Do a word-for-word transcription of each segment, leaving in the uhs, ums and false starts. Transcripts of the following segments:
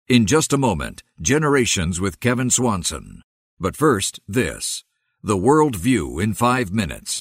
In just a moment, Generations with Kevin Swanson. But first, this. The World View in five minutes.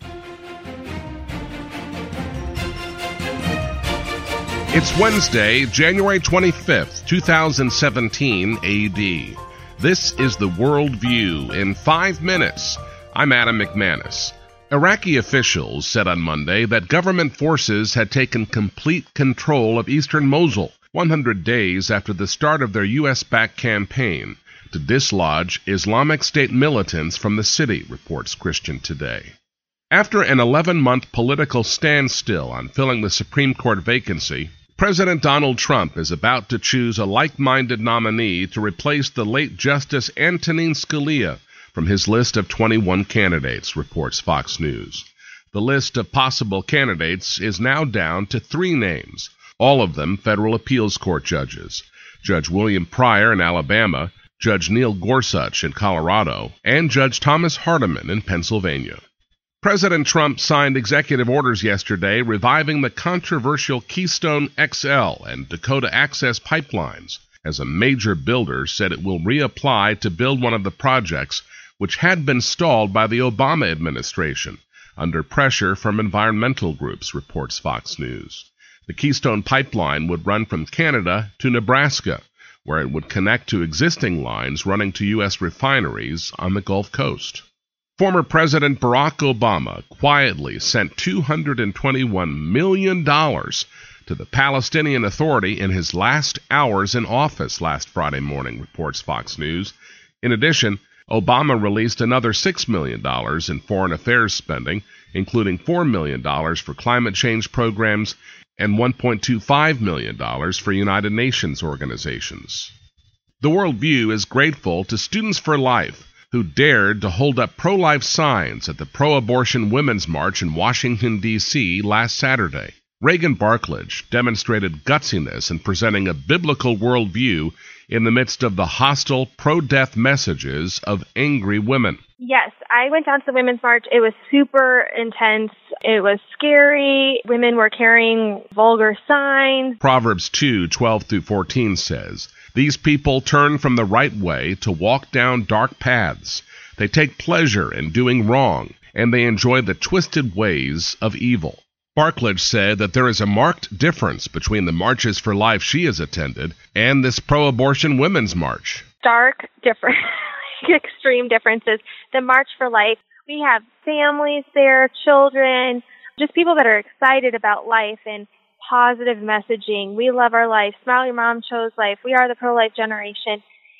It's Wednesday, January twenty-fifth, twenty seventeen A D. This is the World View in five minutes. I'm Adam McManus. Iraqi officials said on Monday that government forces had taken complete control of eastern Mosul, one hundred days after the start of their U S-backed campaign to dislodge Islamic State militants from the city, reports Christian Today. After an eleven-month political standstill on filling the Supreme Court vacancy, President Donald Trump is about to choose a like-minded nominee to replace the late Justice Antonin Scalia from his list of twenty-one candidates, reports Fox News. The list of possible candidates is now down to three names, all of them federal appeals court judges: Judge William Pryor in Alabama, Judge Neil Gorsuch in Colorado, and Judge Thomas Hardiman in Pennsylvania. President Trump signed executive orders yesterday reviving the controversial Keystone X L and Dakota Access pipelines, as a major builder said it will reapply to build one of the projects which had been stalled by the Obama administration under pressure from environmental groups, reports Fox News. The Keystone Pipeline would run from Canada to Nebraska, where it would connect to existing lines running to U S refineries on the Gulf Coast. Former President Barack Obama quietly sent two hundred twenty-one million dollars to the Palestinian Authority in his last hours in office last Friday morning, reports Fox News. In addition, Obama released another six million dollars in foreign affairs spending, including four million dollars for climate change programs and one point two five million dollars for United Nations organizations. The World View is grateful to Students for Life, who dared to hold up pro-life signs at the pro-abortion Women's March in Washington, D C last Saturday. Reagan Barklage demonstrated gutsiness in presenting a biblical worldview in the midst of the hostile, pro-death messages of angry women. Yes, I went down to the Women's March. It was super intense. It was scary. Women were carrying vulgar signs. Proverbs two, twelve through fourteen says, "These people turn from the right way to walk down dark paths. They take pleasure in doing wrong, and they enjoy the twisted ways of evil." Barklage said that there is a marked difference between the marches for life she has attended and this pro-abortion Women's March. Stark difference, extreme differences. The March for Life, we have families there, children, just people that are excited about life and positive messaging. We love our life. Smile Your Mom Chose Life. We are the pro-life generation.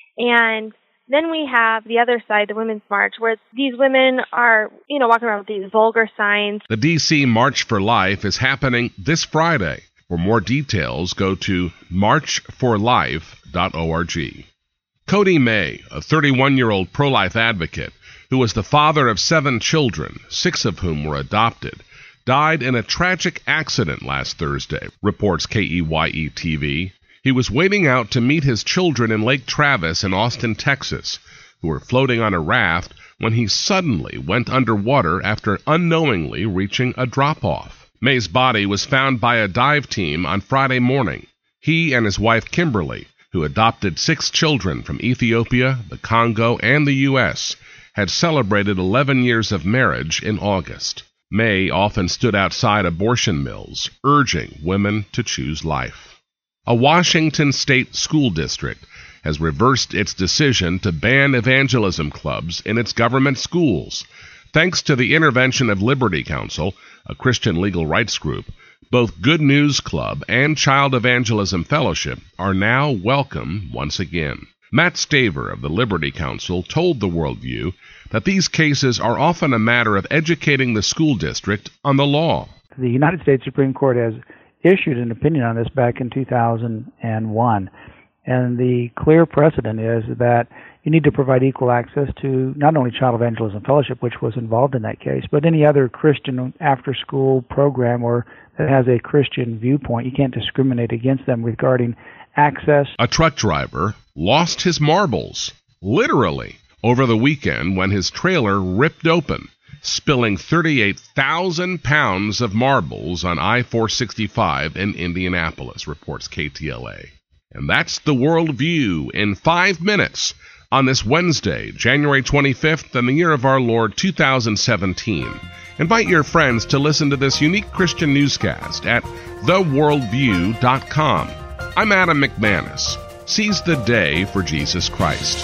And then we have the other side, the Women's March, where these women are, you know, walking around with these vulgar signs. The D C March for Life is happening this Friday. For more details, go to march for life dot org. Cody May, a thirty-one-year-old pro-life advocate who was the father of seven children, six of whom were adopted, died in a tragic accident last Thursday, reports K E Y E T V. He was wading out to meet his children in Lake Travis in Austin, Texas, who were floating on a raft when he suddenly went underwater after unknowingly reaching a drop-off. May's body was found by a dive team on Friday morning. He and his wife Kimberly, who adopted six children from Ethiopia, the Congo, and the U S, had celebrated eleven years of marriage in August. May often stood outside abortion mills, urging women to choose life. A Washington state school district has reversed its decision to ban evangelism clubs in its government schools. Thanks to the intervention of Liberty Counsel, a Christian legal rights group, both Good News Club and Child Evangelism Fellowship are now welcome once again. Matt Staver of the Liberty Counsel told the Worldview that these cases are often a matter of educating the school district on the law. The United States Supreme Court has issued an opinion on this back in two thousand one, and the clear precedent is that you need to provide equal access to not only Child Evangelism Fellowship, which was involved in that case, but any other Christian after-school program or that has a Christian viewpoint. You can't discriminate against them regarding access. A truck driver lost his marbles, literally, over the weekend when his trailer ripped open, spilling thirty-eight thousand pounds of marbles on I four sixty-five in Indianapolis, reports K T L A. And that's the Worldview in five minutes on this Wednesday, January twenty-fifth, in the year of our Lord two thousand seventeen. Invite your friends to listen to this unique Christian newscast at the worldview dot com. I'm Adam McManus. Seize the day for Jesus Christ.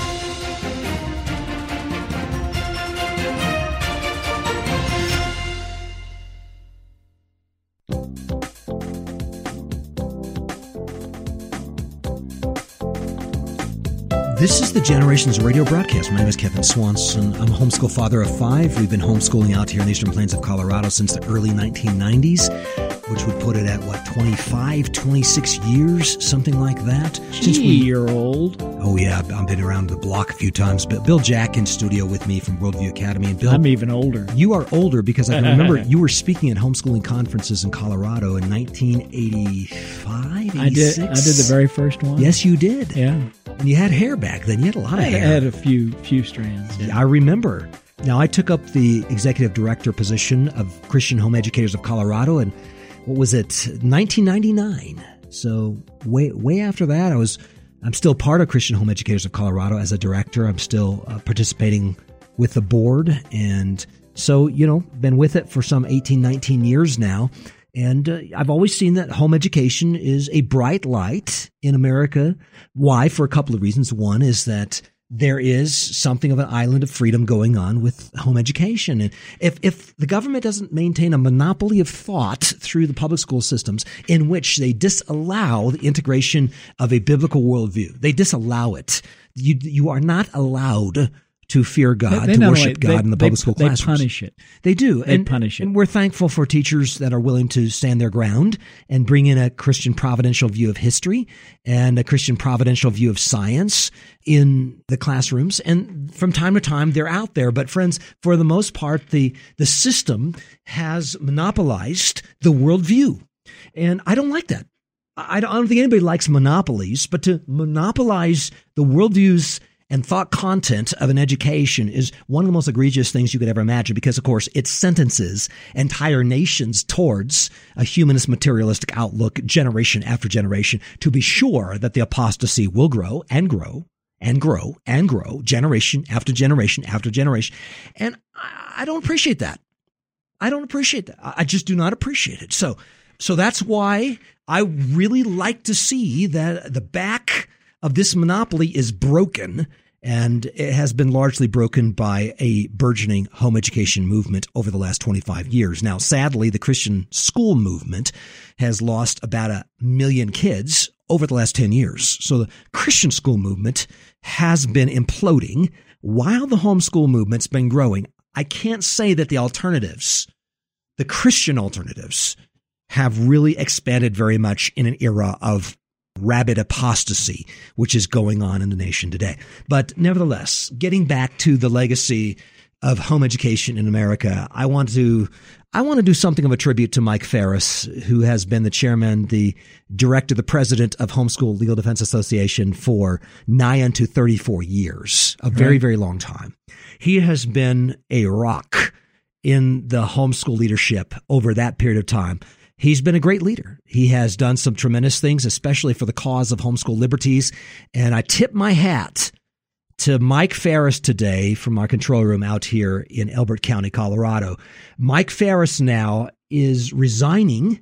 This is the Generations Radio broadcast. My name is Kevin Swanson. I'm a homeschool father of five. We've been homeschooling out here in the Eastern Plains of Colorado since the early nineteen nineties, which would put it at, what, twenty-five, twenty-six years, something like that. Since we, you're old. Oh, yeah. I've been around the block a few times. But Bill Jack in studio with me from Worldview Academy. And Bill, I'm even older. You are older because I can remember you were speaking at homeschooling conferences in Colorado in nineteen eighty-five, eighty-six. I did. I did the very first one. Yes, you did. Yeah. And you had hair back then. You had a lot of hair. I had a few few strands. Yeah. I remember. Now, I took up the executive director position of Christian Home Educators of Colorado, and what was it, nineteen ninety-nine? So way way after that, I was. I'm still part of Christian Home Educators of Colorado as a director. I'm still uh, participating with the board, and so you know, been with it for some eighteen, nineteen years now. And uh, I've always seen that home education is a bright light in America. Why? For a couple of reasons. One is that there is something of an island of freedom going on with home education. And if, if the government doesn't maintain a monopoly of thought through the public school systems in which they disallow the integration of a biblical worldview, they disallow it. You, you are not allowed to fear God, they, they to worship only, God they, in the they, public school they classrooms. They punish it. They do. They and, punish it. And we're thankful for teachers that are willing to stand their ground and bring in a Christian providential view of history and a Christian providential view of science in the classrooms. And from time to time, they're out there. But friends, for the most part, the, the system has monopolized the worldview. And I don't like that. I don't, I don't think anybody likes monopolies, but to monopolize the worldviews and thought content of an education is one of the most egregious things you could ever imagine because, of course, it sentences entire nations towards a humanist materialistic outlook generation after generation to be sure that the apostasy will grow and grow and grow and grow generation after generation after generation. And I don't appreciate that. I don't appreciate that. I just do not appreciate it. So, so that's why I really like to see that the back of this monopoly is broken, and it has been largely broken by a burgeoning home education movement over the last twenty-five years. Now, sadly, the Christian school movement has lost about a million kids over the last ten years. So the Christian school movement has been imploding while the homeschool movement's been growing. I can't say that the alternatives, the Christian alternatives, have really expanded very much in an era of rabid apostasy, which is going on in the nation today. But nevertheless, getting back to the legacy of home education in America, I want to I want to do something of a tribute to Mike Farris, who has been the chairman, the director, the president of Homeschool Legal Defense Association for nigh unto thirty-four years, a very, very long time. He has been a rock in the homeschool leadership over that period of time. He's been a great leader. He has done some tremendous things, especially for the cause of homeschool liberties. And I tip my hat to Mike Farris today from our control room out here in Elbert County, Colorado. Mike Farris now is resigning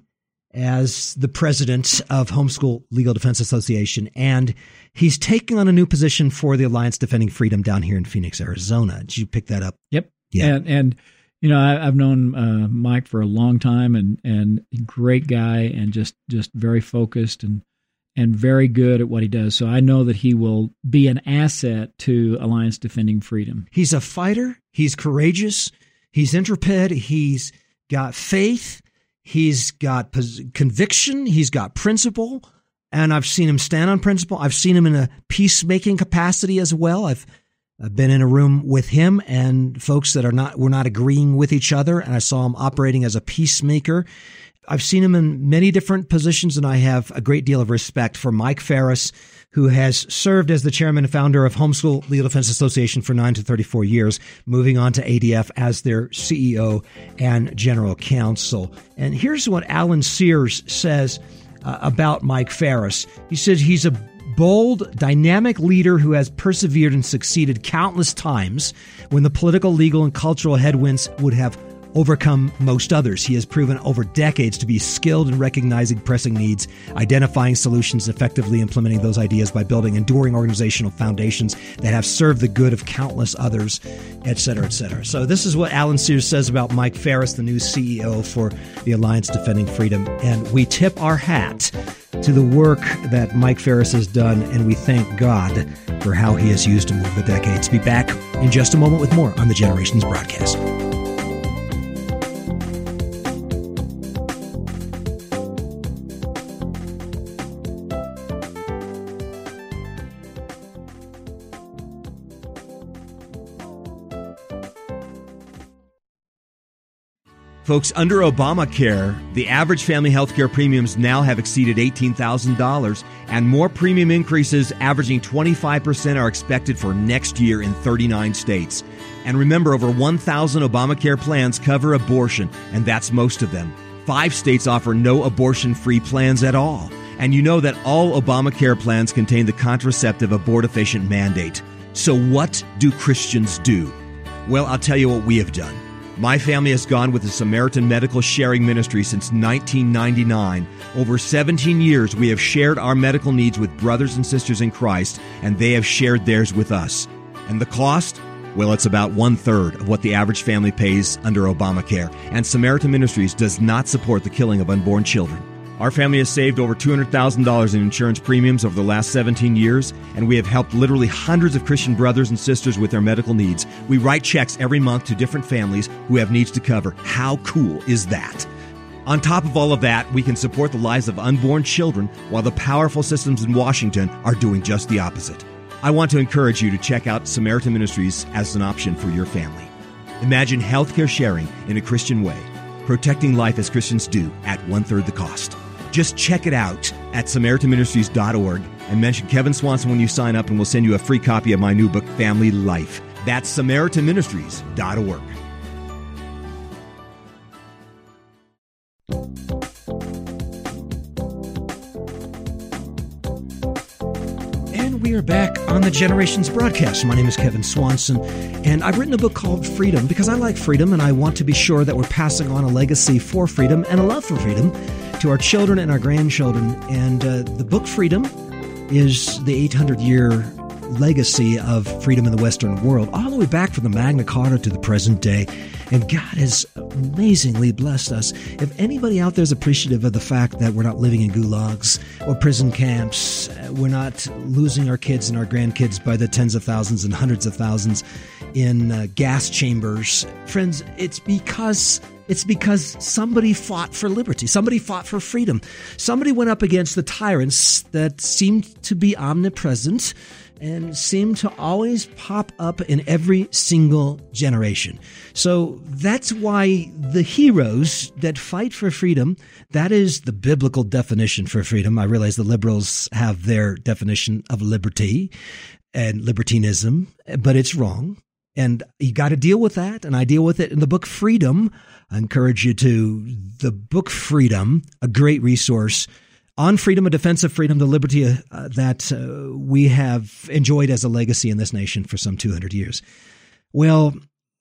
as the president of Homeschool Legal Defense Association, and he's taking on a new position for the Alliance Defending Freedom down here in Phoenix, Arizona. Did you pick that up? Yep. Yeah. And, and you know, I, I've known uh, Mike for a long time, and and great guy, and just just very focused and and very good at what he does. So I know that he will be an asset to Alliance Defending Freedom. He's a fighter. He's courageous. He's intrepid. He's got faith. He's got pos- conviction. He's got principle. And I've seen him stand on principle. I've seen him in a peacemaking capacity as well. I've I've been in a room with him and folks that are not, were not agreeing with each other. And I saw him operating as a peacemaker. I've seen him in many different positions, and I have a great deal of respect for Mike Farris, who has served as the chairman and founder of Homeschool Legal Defense Association for nine to thirty-four years, moving on to A D F as their C E O and general counsel. And here's what Alan Sears says uh, about Mike Farris. He says he's a bold, dynamic leader who has persevered and succeeded countless times when the political, legal, and cultural headwinds would have overcome most others. He has proven over decades to be skilled in recognizing pressing needs, identifying solutions, and effectively implementing those ideas by building enduring organizational foundations that have served the good of countless others, et cetera, et cetera. So this is what Alan Sears says about Mike Farris, the new C E O for the Alliance Defending Freedom. And we tip our hat to the work that Mike Farris has done, and we thank God for how he has used him over the decades. Be back in just a moment with more on the Generations broadcast. Folks, under Obamacare, the average family health care premiums now have exceeded eighteen thousand dollars, and more premium increases averaging twenty-five percent are expected for next year in thirty-nine states. And remember, over one thousand Obamacare plans cover abortion, and that's most of them. Five states offer no abortion-free plans at all. And you know that all Obamacare plans contain the contraceptive abortifacient mandate. So what do Christians do? Well, I'll tell you what we have done. My family has gone with the Samaritan Medical Sharing Ministry since nineteen ninety-nine. Over seventeen years, we have shared our medical needs with brothers and sisters in Christ, and they have shared theirs with us. And the cost? Well, it's about one-third of what the average family pays under Obamacare. And Samaritan Ministries does not support the killing of unborn children. Our family has saved over two hundred thousand dollars in insurance premiums over the last seventeen years, and we have helped literally hundreds of Christian brothers and sisters with their medical needs. We write checks every month to different families who have needs to cover. How cool is that? On top of all of that, we can support the lives of unborn children while the powerful systems in Washington are doing just the opposite. I want to encourage you to check out Samaritan Ministries as an option for your family. Imagine healthcare sharing in a Christian way, protecting life as Christians do at one-third the cost. Just check it out at Samaritan Ministries dot org and mention Kevin Swanson when you sign up, and we'll send you a free copy of my new book, Family Life. That's Samaritan Ministries dot org. And we are back on the Generations broadcast. My name is Kevin Swanson, and I've written a book called Freedom because I like freedom, and I want to be sure that we're passing on a legacy for freedom and a love for freedom to our children and our grandchildren. And uh, the book Freedom is the eight hundred year legacy of freedom in the Western world, all the way back from the Magna Carta to the present day. And God has amazingly blessed us. If anybody out there is appreciative of the fact that we're not living in gulags or prison camps, we're not losing our kids and our grandkids by the tens of thousands and hundreds of thousands in uh, gas chambers, friends, it's because It's because somebody fought for liberty. Somebody fought for freedom. Somebody went up against the tyrants that seemed to be omnipresent and seemed to always pop up in every single generation. So that's why the heroes that fight for freedom, that is the biblical definition for freedom. I realize the liberals have their definition of liberty and libertinism, but it's wrong. And you got to deal with that, and I deal with it in the book Freedom. I encourage you to the book Freedom, a great resource on freedom, a defense of freedom, the liberty uh, that uh, we have enjoyed as a legacy in this nation for some two hundred years. Well,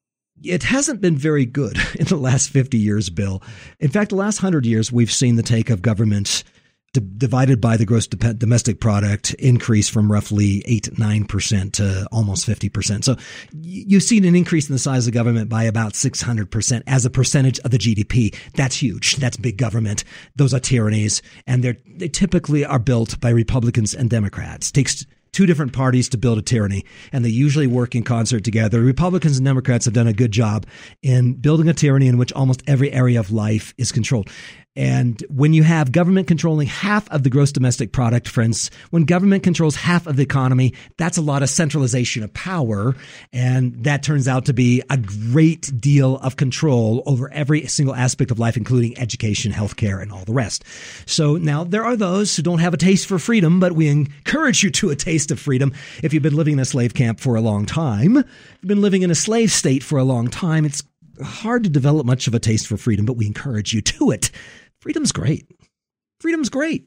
it hasn't been very good in the last fifty years, Bill. In fact, the last one hundred years, we've seen the take of government D- divided by the gross de- domestic product increase from roughly eight to nine percent to almost fifty percent. So y- you've seen an increase in the size of government by about six hundred percent as a percentage of the G D P. That's huge. That's big government. Those are tyrannies, and they're, they typically are built by Republicans and Democrats. It takes two different parties to build a tyranny, and they usually work in concert together. Republicans and Democrats have done a good job in building a tyranny in which almost every area of life is controlled. And when you have government controlling half of the gross domestic product, friends, when government controls half of the economy, that's a lot of centralization of power. And that turns out to be a great deal of control over every single aspect of life, including education, healthcare, and all the rest. So now there are those who don't have a taste for freedom, but we encourage you to a taste of freedom. If you've been living in a slave camp for a long time, you've been living in a slave state for a long time, it's hard to develop much of a taste for freedom, but we encourage you to it. Freedom's great. Freedom's great.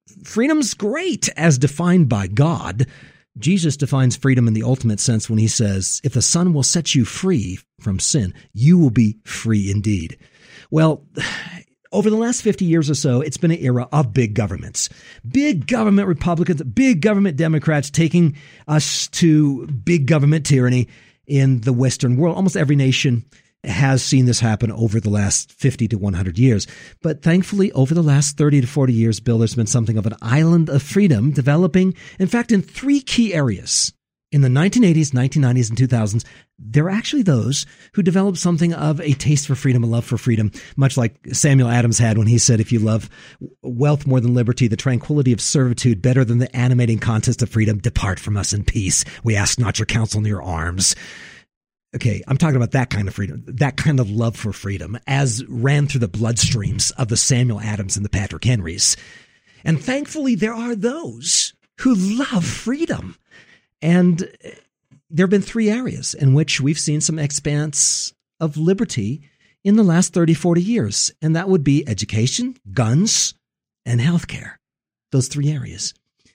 freedom's great as defined by God. Jesus defines freedom in the ultimate sense when he says, if the Son will set you free from sin, you will be free indeed. Well, over the last fifty years or so, it's been an era of big governments. Big government Republicans, big government Democrats taking us to big government tyranny in the Western world. Almost every nation has seen this happen over the last fifty to one hundred years. But thankfully, over the last thirty to forty years, Bill, there's been something of an island of freedom developing, in fact, in three key areas. In the nineteen eighties, nineteen nineties, and two thousands, there are actually those who developed something of a taste for freedom, a love for freedom, much like Samuel Adams had when he said, if you love wealth more than liberty, the tranquility of servitude better than the animating contest of freedom, depart from us in peace. We ask not your counsel nor your arms. Okay, I'm talking about that kind of freedom, that kind of love for freedom as ran through the bloodstreams of the Samuel Adams and the Patrick Henrys. And thankfully, there are those who love freedom. And there have been three areas in which we've seen some expanse of liberty in the last thirty, forty years. And that would be education, guns, and healthcare. Those three areas.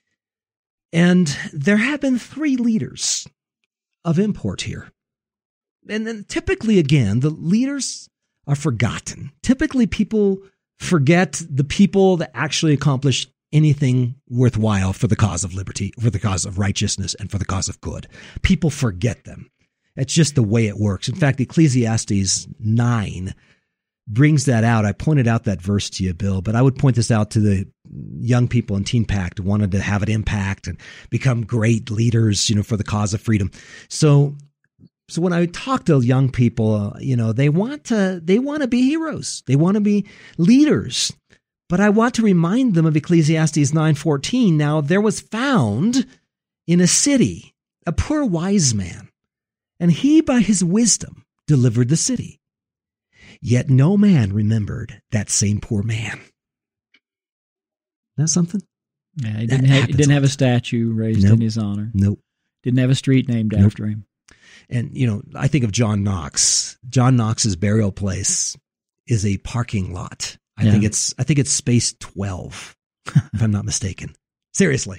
And there have been three leaders of import here. And then typically, again, the leaders are forgotten. Typically, people forget the people that actually accomplish anything worthwhile for the cause of liberty, for the cause of righteousness, and for the cause of good. People forget them. It's just the way it works. In fact, Ecclesiastes nine brings that out. I pointed out that verse to you, Bill, but I would point this out to the young people in Teen Pact who wanted to have an impact and become great leaders, you know, for the cause of freedom. So So when I talk to young people, uh, you know, they want to they want to be heroes. They want to be leaders. But I want to remind them of Ecclesiastes nine fourteen. Now, there was found in a city a poor wise man, and he by his wisdom delivered the city. Yet no man remembered that same poor man. That's something? Yeah, he didn't, have, he didn't have a statue raised nope. in his honor. Nope. Didn't have a street named nope. after him. And, you know, I think of John Knox. John Knox's burial place is a parking lot. I yeah. think it's I think it's space twelve, if I'm not mistaken. Seriously.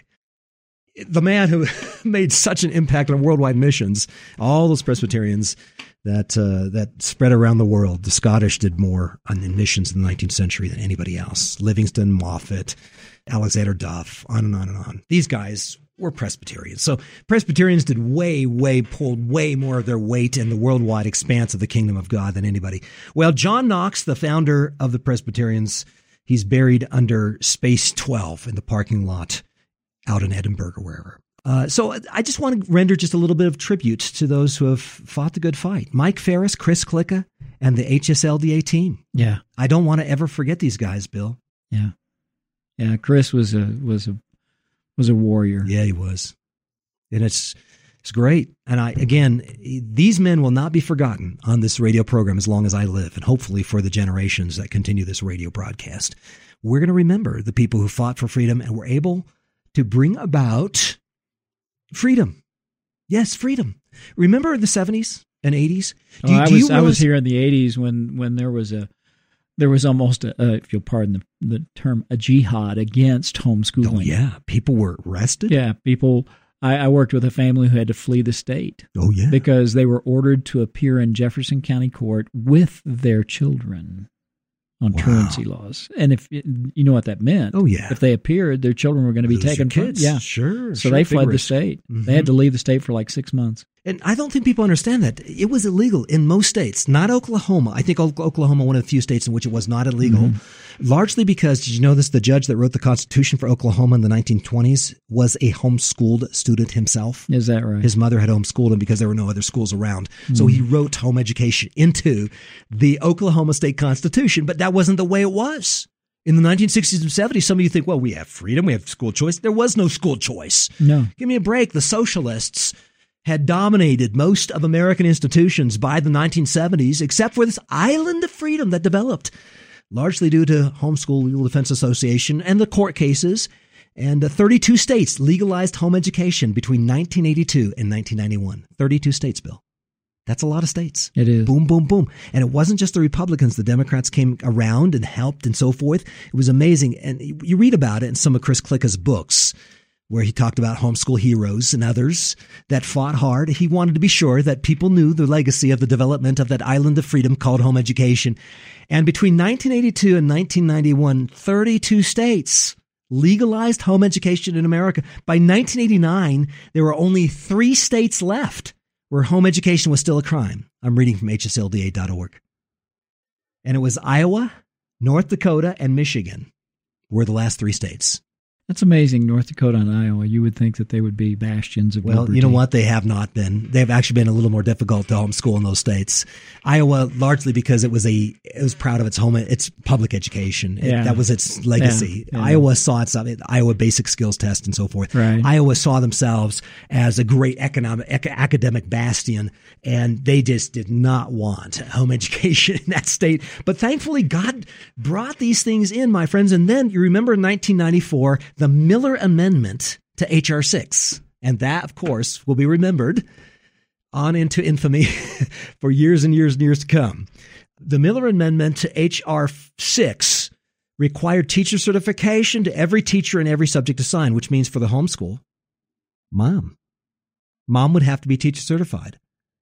The man who made such an impact on worldwide missions, all those Presbyterians that uh, that spread around the world. The Scottish did more on missions in the nineteenth century than anybody else. Livingston, Moffat, Alexander Duff, on and on and on. These guys were Presbyterians. So Presbyterians did way, way, pulled way more of their weight in the worldwide expanse of the kingdom of God than anybody. Well, John Knox, the founder of the Presbyterians, he's buried under space twelve in the parking lot out in Edinburgh or wherever. Uh, so I just want to render just a little bit of tribute to those who have fought the good fight. Mike Ferris, Chris Klicka, and the H S L D A team. Yeah. I don't want to ever forget these guys, Bill. Yeah. Yeah, Chris was a was a was a warrior. Yeah, he was. And it's it's great. And I again, these men will not be forgotten on this radio program as long as I live, and hopefully for the generations that continue this radio broadcast. We're going to remember the people who fought for freedom and were able to bring about freedom. Yes, freedom. Remember the seventies and eighties? Do you, oh, I, do was, you I was here in the eighties when, when there was a there was almost, a, uh, if you'll pardon the, the term, a jihad against homeschooling. Oh, yeah. People were arrested? Yeah. People. I, I worked with a family who had to flee the state. Oh, yeah. Because they were ordered to appear in Jefferson County Court with their children on wow. truancy laws. And if you know what that meant. Oh, yeah. If they appeared, their children were going to be Those taken from kids. Yeah. Sure. So sure, they fled risk. the state. Mm-hmm. They had to leave the state for like six months. And I don't think people understand that. It was illegal in most states, not Oklahoma. I think Oklahoma, one of the few states in which it was not illegal, mm-hmm. largely because, did you know this, the judge that wrote the Constitution for Oklahoma in the nineteen twenties was a homeschooled student himself. Is that right? His mother had homeschooled him because there were no other schools around. Mm-hmm. So he wrote home education into the Oklahoma state Constitution, but that wasn't the way it was. In the nineteen sixties and seventies, some of you think, well, we have freedom, we have school choice. There was no school choice. No. Give me a break. The socialists had dominated most of American institutions by the nineteen seventies, except for this island of freedom that developed, largely due to Homeschool Legal Defense Association and the court cases. And thirty-two states legalized home education between nineteen eighty-two and nineteen ninety-one. thirty-two states, Bill. That's a lot of states. It is. Boom, boom, boom. And it wasn't just the Republicans. The Democrats came around and helped and so forth. It was amazing. And you read about it in some of Chris Klicka's books, where he talked about homeschool heroes and others that fought hard. He wanted to be sure that people knew the legacy of the development of that island of freedom called home education. And between nineteen eighty-two and nineteen ninety-one, thirty-two states legalized home education in America. By nineteen eighty-nine, there were only three states left where home education was still a crime. I'm reading from H S L D A dot org. And it was Iowa, North Dakota, and Michigan were the last three states. That's amazing. North Dakota and Iowa, you would think that they would be bastions of well, liberty. You know what? They have not been. They've actually been a little more difficult to homeschool in those states. Iowa, largely because it was a it was proud of its home its public education. It, yeah. That was its legacy. Yeah. Yeah. Iowa saw itself, Iowa Basic Skills Test and so forth. Right. Iowa saw themselves as a great economic ec- academic bastion, and they just did not want home education in that state. But thankfully, God brought these things in, my friends. And then you remember in nineteen ninety-four, the Miller Amendment to H R six. And that, of course, will be remembered on into infamy for years and years and years to come. The Miller Amendment to H R six required teacher certification to every teacher in every subject assigned, which means for the homeschool, mom. Mom would have to be teacher certified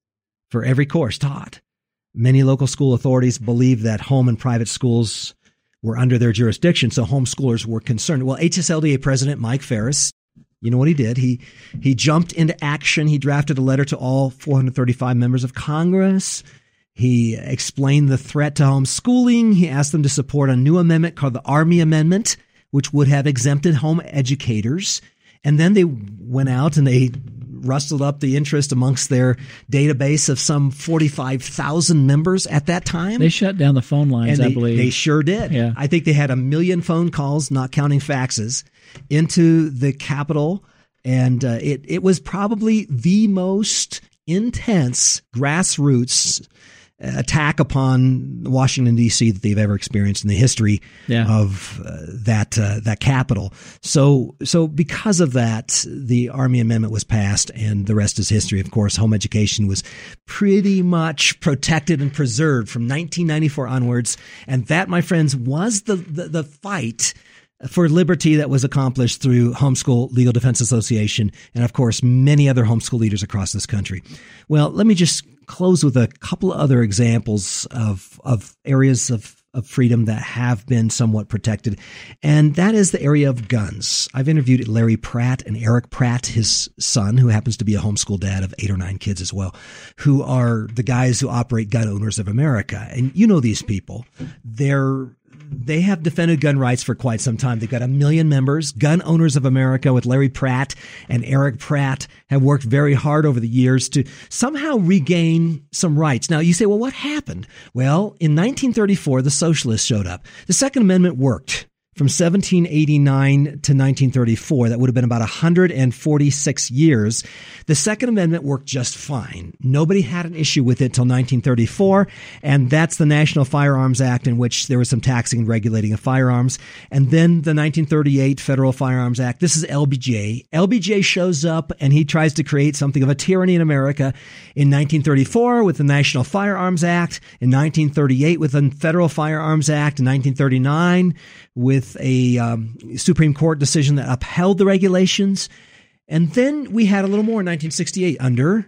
for every course taught. Many local school authorities believe that home and private schools were under their jurisdiction, so homeschoolers were concerned. Well, H S L D A President Mike Farris, you know what he did? He he jumped into action. He drafted a letter to all four hundred thirty-five members of Congress. He explained the threat to homeschooling. He asked them to support a new amendment called the Army Amendment, which would have exempted home educators. And then they went out and they rustled up the interest amongst their database of some forty-five thousand members at that time. They shut down the phone lines, and I they, believe. They sure did. Yeah. I think they had a million phone calls, not counting faxes, into the Capitol. And uh, it, it was probably the most intense grassroots attack upon Washington, D C that they've ever experienced in the history yeah. of uh, that uh, that capital. So so because of that, the Army Amendment was passed, and the rest is history. Of course, home education was pretty much protected and preserved from nineteen ninety-four onwards. And that, my friends, was the the, the fight for liberty that was accomplished through Homeschool Legal Defense Association and, of course, many other homeschool leaders across this country. Well, let me just close with a couple of other examples of of areas of, of freedom that have been somewhat protected, and that is the area of guns. I've interviewed Larry Pratt and Eric Pratt, his son, who happens to be a homeschool dad of eight or nine kids as well, who are the guys who operate Gun Owners of America. And you know these people. They're They have defended gun rights for quite some time. They've got a million members. Gun Owners of America with Larry Pratt and Eric Pratt have worked very hard over the years to somehow regain some rights. Now, you say, well, what happened? Well, in nineteen thirty-four, the socialists showed up. The Second Amendment worked from seventeen eighty-nine to nineteen thirty-four. That would have been about one hundred forty-six years. The Second Amendment worked just fine. Nobody had an issue with it till nineteen thirty-four, and that's the National Firearms Act, in which there was some taxing and regulating of firearms. And then the nineteen thirty-eight Federal Firearms Act. This is L B J. L B J shows up, and he tries to create something of a tyranny in America in nineteen thirty-four with the National Firearms Act, in nineteen thirty-eight with the Federal Firearms Act, in nineteen thirty-nine with a um, Supreme Court decision that upheld the regulations. And then we had a little more in nineteen sixty-eight under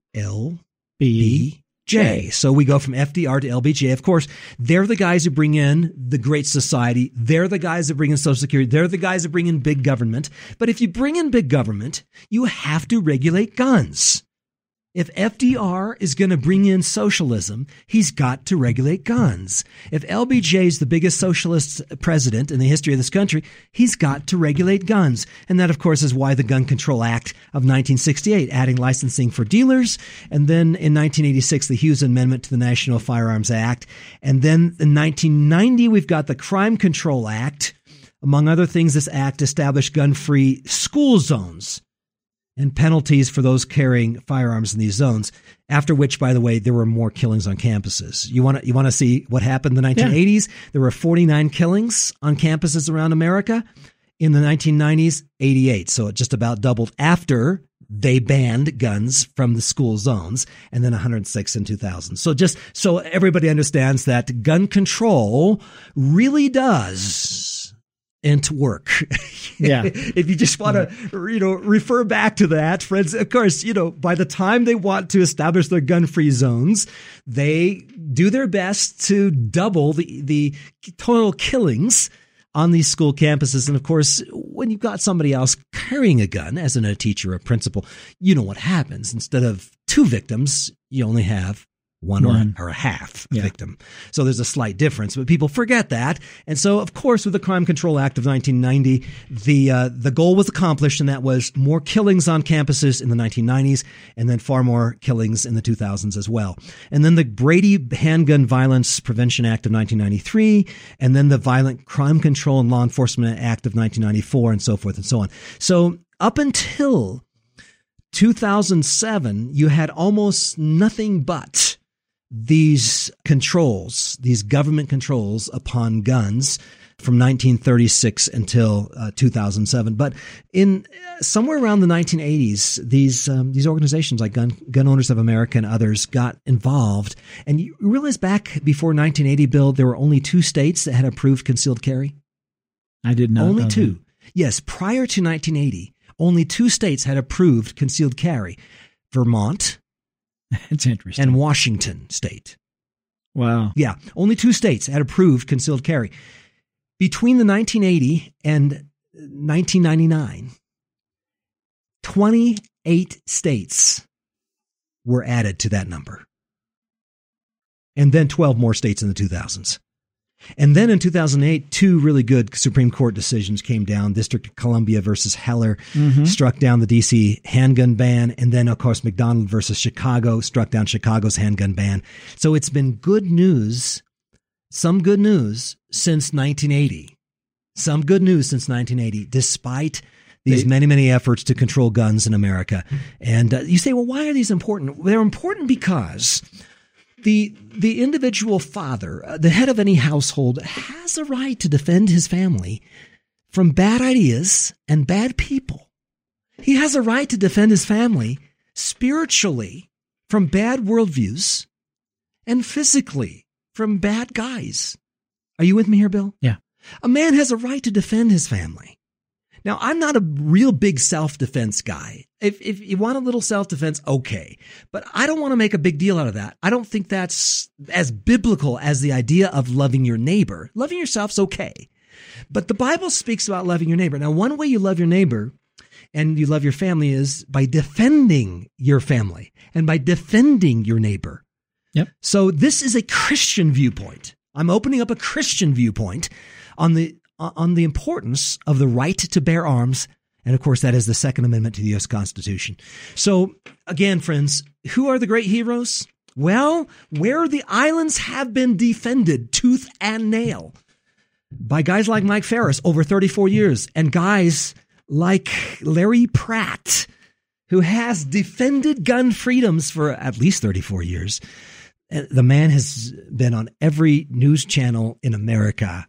L B J. So we go from F D R to L B J. Of course, they're the guys who bring in the Great Society. They're the guys that bring in Social Security. They're the guys that bring in big government. But if you bring in big government, you have to regulate guns. If F D R is going to bring in socialism, he's got to regulate guns. If L B J is the biggest socialist president in the history of this country, he's got to regulate guns. And that, of course, is why the Gun Control Act of nineteen sixty-eight, adding licensing for dealers. And then in nineteen eighty-six, the Hughes Amendment to the National Firearms Act. And then in nineteen ninety, we've got the Crime Control Act. Among other things, this act established gun-free school zones and penalties for those carrying firearms in these zones, after which, by the way, there were more killings on campuses. You want to you want to see what happened in the nineteen eighties? Yeah. There were forty-nine killings on campuses around America. In the nineteen nineties, eighty-eight. So it just about doubled after they banned guns from the school zones, and then one hundred six in two thousand. So just so everybody understands that gun control really does ent work. Yeah. If you just want to, you know, refer back to that, friends, of course, you know, by the time they want to establish their gun-free zones, they do their best to double the, the total killings on these school campuses. And of course, when you've got somebody else carrying a gun, as in a teacher or a principal, you know what happens. Instead of two victims, you only have one, one. Or, or a half yeah. victim. So there's a slight difference, but people forget that. And so, of course, with the Crime Control Act of nineteen ninety, the uh, the goal was accomplished, and that was more killings on campuses in the nineteen nineties, and then far more killings in the two thousands as well. And then the Brady Handgun Violence Prevention Act of nineteen ninety-three, and then the Violent Crime Control and Law Enforcement Act of nineteen ninety-four, and so forth and so on. So up until two thousand seven, you had almost nothing but these controls, these government controls upon guns from nineteen thirty-six until uh, two thousand seven. But in uh, somewhere around the nineteen eighties, these um, these organizations like Gun Gun Owners of America and others got involved. And you realize back before nineteen eighty, Bill, there were only two states that had approved concealed carry? I did not Only know two. that. Yes, prior to nineteen eighty, only two states had approved concealed carry. Vermont It's interesting. and Washington State. Wow. Yeah, only two states had approved concealed carry. Between the nineteen eighty and nineteen ninety-nine, twenty-eight states were added to that number. And then twelve more states in the two thousands. And then in two thousand eight, two really good Supreme Court decisions came down. District of Columbia versus Heller Mm-hmm. struck down the D C handgun ban. And then, of course, McDonald versus Chicago struck down Chicago's handgun ban. So it's been good news, some good news since nineteen eighty. Some good news since nineteen eighty, despite these They- many, many efforts to control guns in America. And uh, you say, well, why are these important? They're important because The the individual father, uh, the head of any household, has a right to defend his family from bad ideas and bad people. He has a right to defend his family spiritually from bad worldviews and physically from bad guys. Are you with me here, Bill? Yeah. A man has a right to defend his family. Now, I'm not a real big self-defense guy. If if you want a little self-defense, okay. But I don't want to make a big deal out of that. I don't think that's as biblical as the idea of loving your neighbor. Loving yourself's okay. But the Bible speaks about loving your neighbor. Now, one way you love your neighbor and you love your family is by defending your family and by defending your neighbor. Yep. So this is a Christian viewpoint. I'm opening up a Christian viewpoint on the on the importance of the right to bear arms. And of course, that is the Second Amendment to the U S Constitution. So again, friends, who are the great heroes? Well, where the islands have been defended tooth and nail by guys like Mike Ferris over thirty-four years and guys like Larry Pratt, who has defended gun freedoms for at least thirty-four years. The man has been on every news channel in America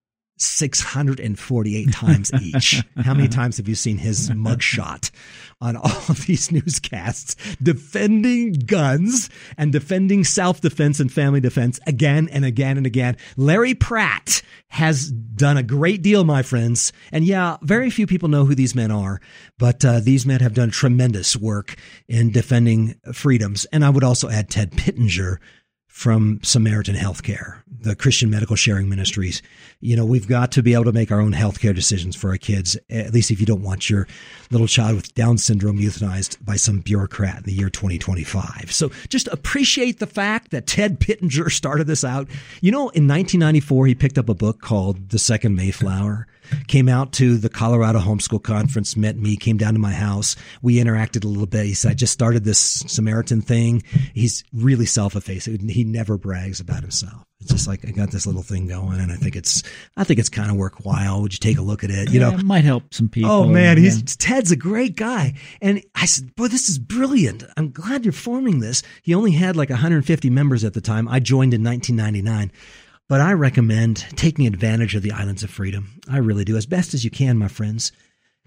six hundred forty-eight times each. How many times have you seen his mugshot on all of these newscasts defending guns and defending self-defense and family defense again and again and again? Larry Pratt has done a great deal, my friends. And yeah, very few people know who these men are, but uh, these men have done tremendous work in defending freedoms. And I would also add Ted Pittenger from Samaritan Healthcare, the Christian Medical Sharing Ministries. You know, we've got to be able to make our own healthcare decisions for our kids, at least if you don't want your little child with Down syndrome euthanized by some bureaucrat in the year twenty twenty-five. So just appreciate the fact that Ted Pittenger started this out. You know, in nineteen ninety-four, he picked up a book called The Second Mayflower, came out to the Colorado Homeschool Conference, met me, came down to my house. We interacted a little bit. He said, I just started this Samaritan thing. He's really self-effacing. He never brags about himself. It's just like, I got this little thing going, and I think it's, I think it's kind of worthwhile. Would you take a look at it? You Yeah, know, it might help some people. oh man, Yeah. he's Ted's a great guy. And I said, boy, this is brilliant. I'm glad you're forming this. He only had like one hundred fifty members at the time. I joined in nineteen ninety-nine. But I recommend taking advantage of the Islands of Freedom. I really do, as best as you can, my friends.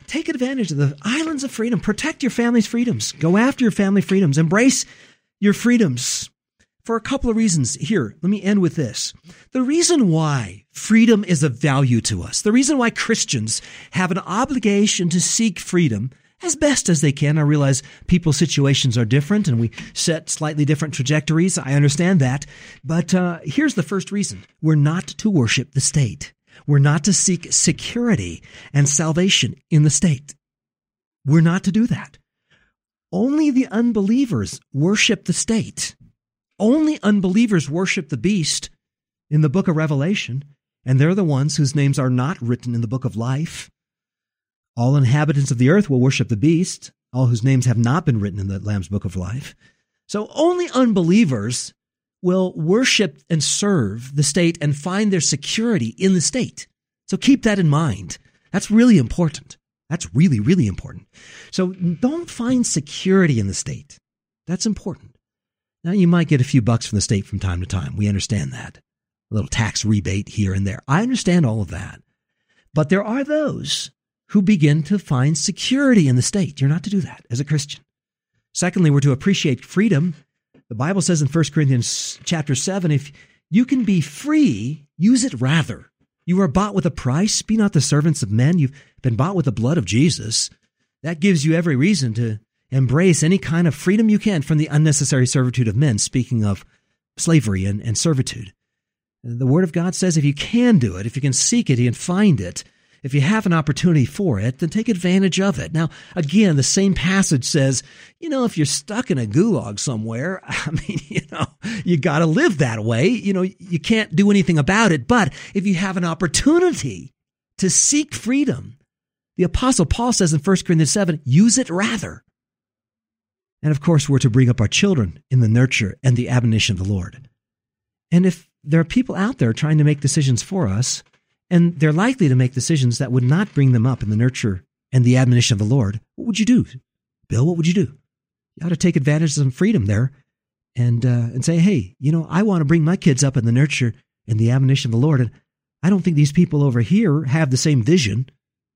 take advantage of the islands of freedom. Protect your family's freedoms. Go after your family freedoms. Embrace your freedoms for a couple of reasons. Here, let me end with this. The reason why freedom is of value to us, the reason why Christians have an obligation to seek freedom as best as they can. I realize people's situations are different and we set slightly different trajectories. I understand that. But uh, here's the first reason. We're not to worship the state. We're not to seek security and salvation in the state. We're not to do that. Only the unbelievers worship the state. Only unbelievers worship the beast in the book of Revelation, and they're the ones whose names are not written in the book of life. All inhabitants of the earth will worship the beast, all whose names have not been written in the Lamb's book of life. So only unbelievers will worship and serve the state and find their security in the state. So keep that in mind. That's really important. That's really, really important. So don't find security in the state. That's important. Now, you might get a few bucks from the state from time to time. We understand that. A little tax rebate here and there. I understand all of that. But there are those who begin to find security in the state. You're not to do that as a Christian. Secondly, we're to appreciate freedom. The Bible says in First Corinthians chapter seven, if you can be free, use it rather. You are bought with a price. Be not the servants of men. You've been bought with the blood of Jesus. That gives you every reason to embrace any kind of freedom you can from the unnecessary servitude of men, speaking of slavery and, and servitude. The Word of God says if you can do it, if you can seek it, you can find it, if you have an opportunity for it, then take advantage of it. Now, again, the same passage says, you know, if you're stuck in a gulag somewhere, I mean, you know, you got to live that way. You know, you can't do anything about it. But if you have an opportunity to seek freedom, the Apostle Paul says in First Corinthians seven, use it rather. And of course, we're to bring up our children in the nurture and the admonition of the Lord. And if there are people out there trying to make decisions for us, and they're likely to make decisions that would not bring them up in the nurture and the admonition of the Lord, what would you do? Bill, what would you do? You ought to take advantage of some freedom there and uh, and say, hey, you know, I want to bring my kids up in the nurture and the admonition of the Lord, and I don't think these people over here have the same vision.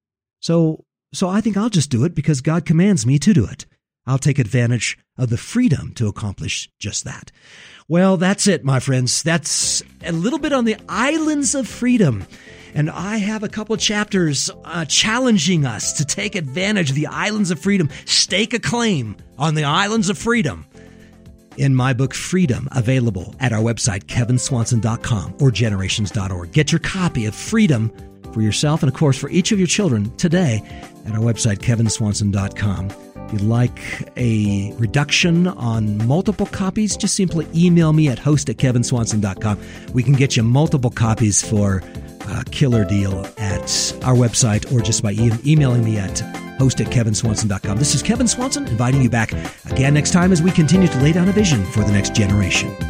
So, so I think I'll just do it because God commands me to do it. I'll take advantage of the freedom to accomplish just that. Well, that's it, my friends. That's a little bit on the islands of freedom. And I have a couple chapters uh, challenging us to take advantage of the islands of freedom, stake a claim on the islands of freedom in my book, Freedom, available at our website, kevin swanson dot com or generations dot org. Get your copy of Freedom for yourself and, of course, for each of your children today at our website, kevin swanson dot com. If you'd like a reduction on multiple copies, just simply email me at host at kevin swanson dot com. We can get you multiple copies for a killer deal at our website or just by e- emailing me at host at kevin swanson dot com. This is Kevin Swanson inviting you back again next time as we continue to lay down a vision for the next generation.